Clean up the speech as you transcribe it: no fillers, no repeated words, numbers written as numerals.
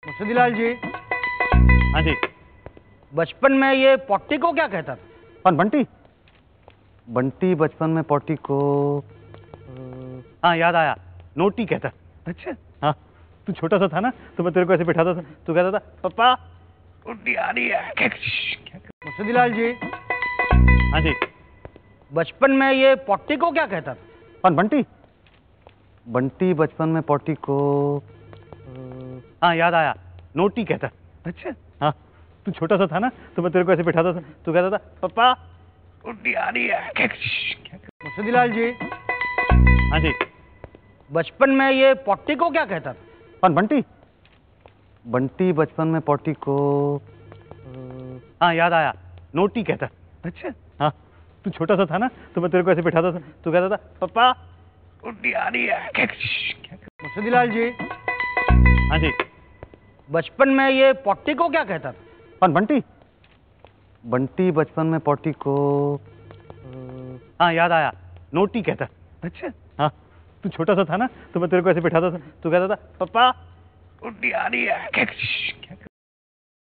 मुर्शिदीलाल जी, हाँ जी। बचपन में ये पॉटी को क्या कहता था? कौन, बंटी? बंटी बचपन में पॉटी को हाँ याद आया, नोटी कहता। अच्छा, हाँ, तू छोटा सा था ना तो मैं तेरे को ऐसे बिठाता था, तू कहता था पापा रोटी आ रही है। मुर्शिदीलाल जी, हाँ जी। बचपन में ये पॉटी को क्या कहता था? कौन, बंटी? बंटी बचपन में पॉटी को हाँ याद आया, नोटी कहता। अच्छा, हाँ, तू छोटा सा था ना तो मैं तेरे को ऐसे बिठाता था, तू कहता था पापा रोटी आ रही है। मुर्शिदीलाल जी, हाँ जी। बचपन में ये पॉटी को क्या कहता था? कौन, बंटी? बंटी बचपन में पॉटी को हाँ याद आया, नोटी कहता। अच्छा, हाँ, तू छोटा सा था ना तो मैं तेरे को ऐसे बिठाता था, तू कहता था पापा रोटी आ रही है। मुर्शिदीलाल जी, हाँ जी। बचपन में ये पॉटी को क्या कहता था? कौन, बंटी? बंटी बचपन में पॉटी को हाँ याद आया, नोटी कहता। अच्छा, हाँ, तू छोटा सा था ना तो मैं तेरे को ऐसे बिठाता था, तू कहता था पापा रोटी आ रही है।